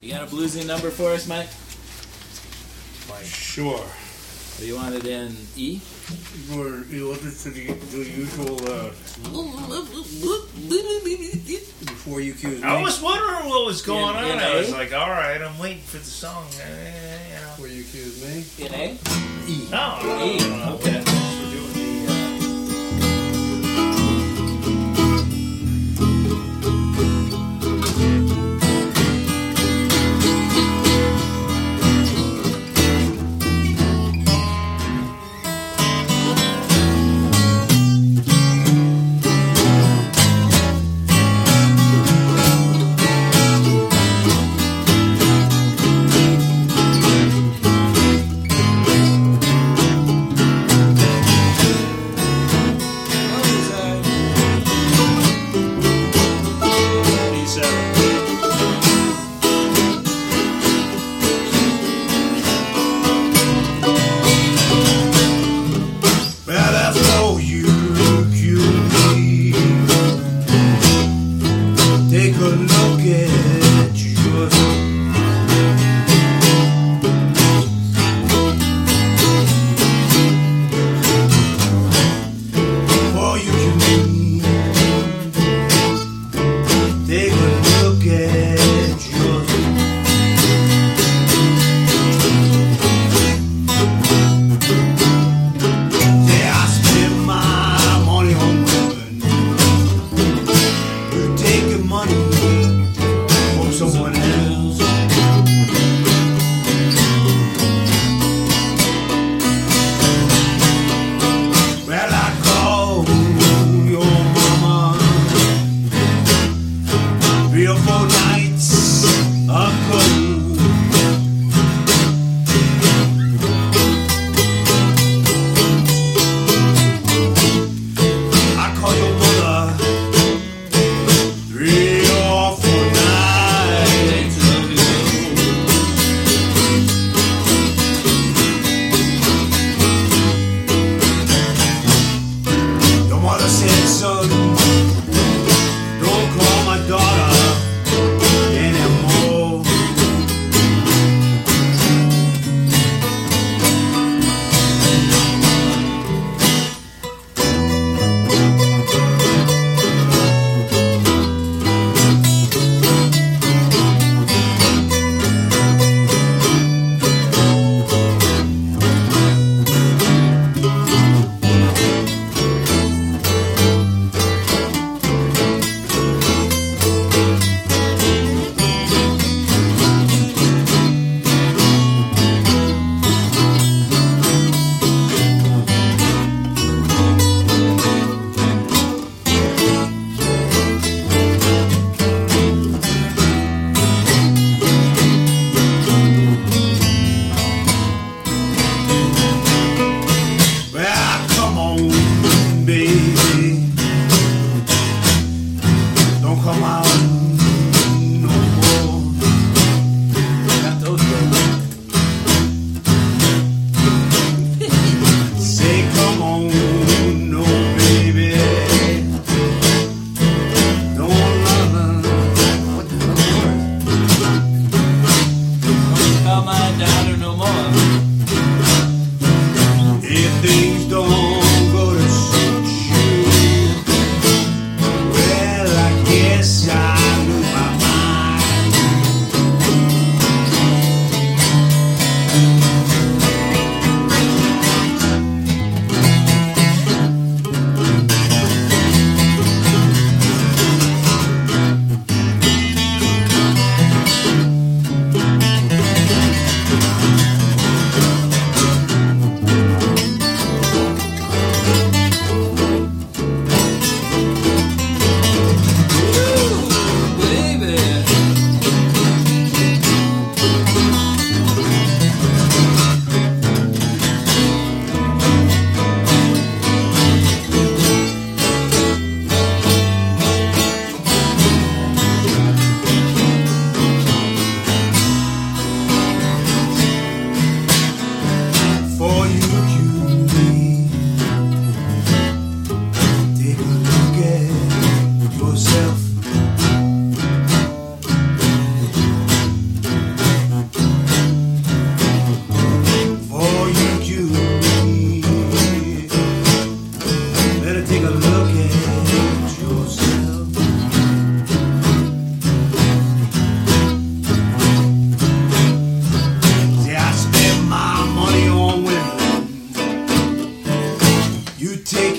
You got a bluesy number for us, Mike? Sure. Or you want it in E? You listen to the usual before you accuse me. I was wondering what was going on. In I was A? like, all right, I'm waiting for the song. Before you accuse me. In A? E. No, E. Okay. We're doing the.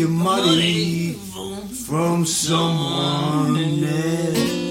taking money from someone else.